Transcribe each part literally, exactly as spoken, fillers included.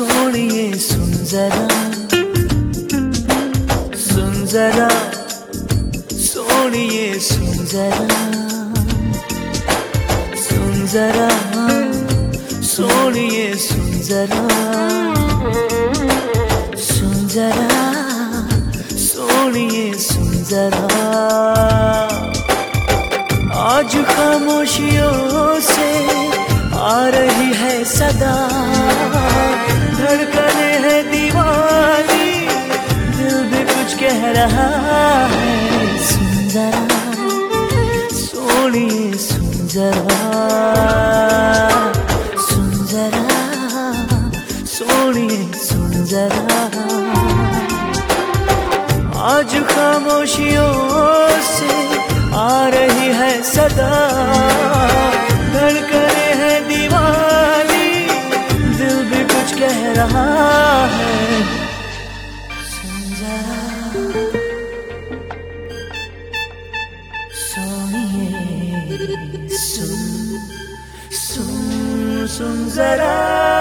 सोनिए सुन जरा, सुन जरा, सोनिए सुन जरा, सुन जरा, सोनिए सुन जरा, सुन जरा, सोनिए सुन जरा। आज खामोशियों से आ रही है सदा, धड़कने है दीवानी, दिल भी कुछ कह रहा है। सुन जरा, सोनिए सुन जरा, सुन जरा, सोनिए सुन जरा। आज खामोशियों से आ रही है सदा, धड़कने है दीवानी, दिल भी कुछ कह रहा है। सुन जरा, सोनिए सुन, सुन सुन जरा।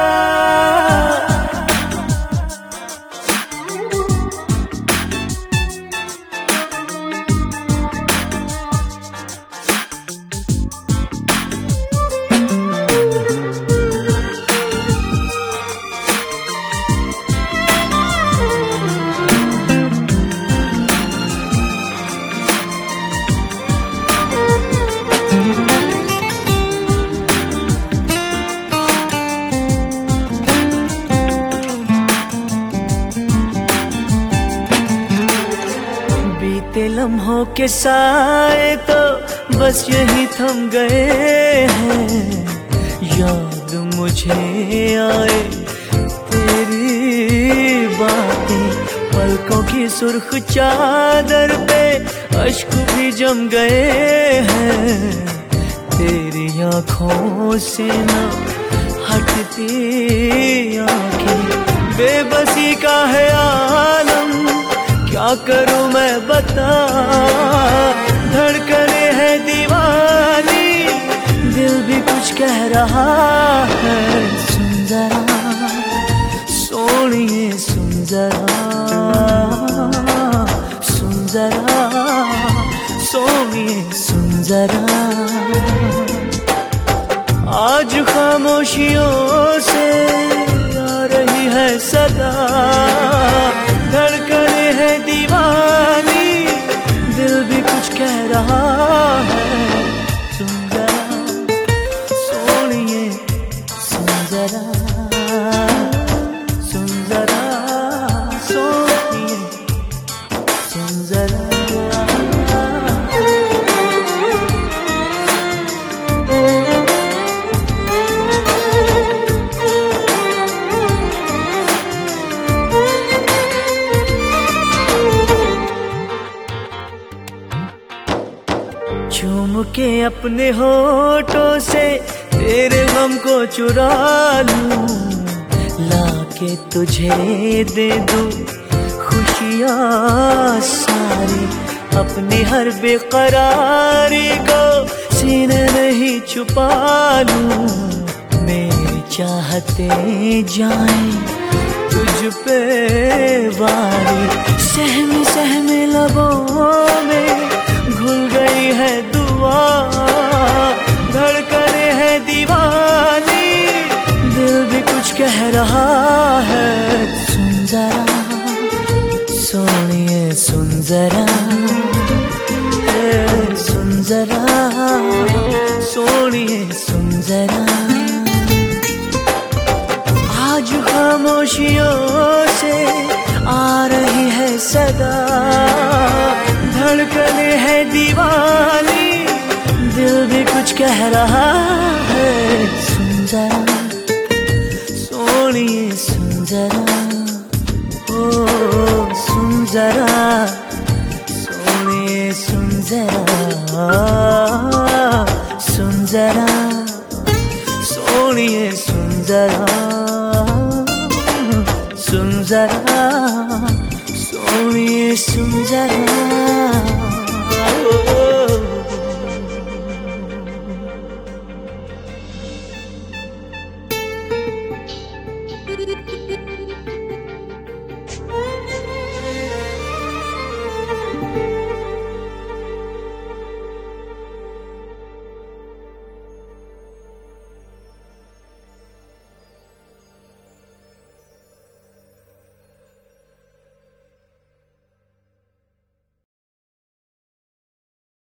बीते लम्हों के साए तो बस यही थम गए हैं, याद मुझे आए तेरी बातें, पलकों की सुर्ख चादर पे अश्क भी जम गए हैं। तेरी आँखों से ना हटती आँखें, बेबसी का है आलम, क्या करूं मैं बता। धड़कने है दीवानी, दिल भी कुछ कह रहा है। सुन जरा, सोनिए सुन जरा, सुन जरा, सोनिए सुन जरा। आज खामोशियों से आ रही है सदा, धड़कने है दीवानी, दिल भी कुछ कह रहा है। सुन जरा, सोनिए सुन जरा, सुन जरा, सोनिए सुन जरा। चूम के अपने होठों से तेरे गम को चुरा लूं, लाके तुझे दे दूं खुशियाँ सारी, अपनी हर बेकरारी को सीने नहीं छुपा लूं। मेरी चाहते जाएं तुझ पे वारी, सहमी सहमी लबों में घुल गई है दुआ, धड़कने है दीवानी, दिल भी कुछ कह रहा है। सुन जरा, सोनिए सुन जरा, सुन जरा, सोनिए सुन जरा। आज खामोशियों से आ रही है सदा, धड़कने है दीवानी, दिल भी कुछ कह रहा है। सुन जरा, सोनिए सुन जरा, ओ सुन जरा, सोनिए सुन जरा, सुन जरा, सोनिए सुन जरा, सुन जरा, सोनिए सुन जरा।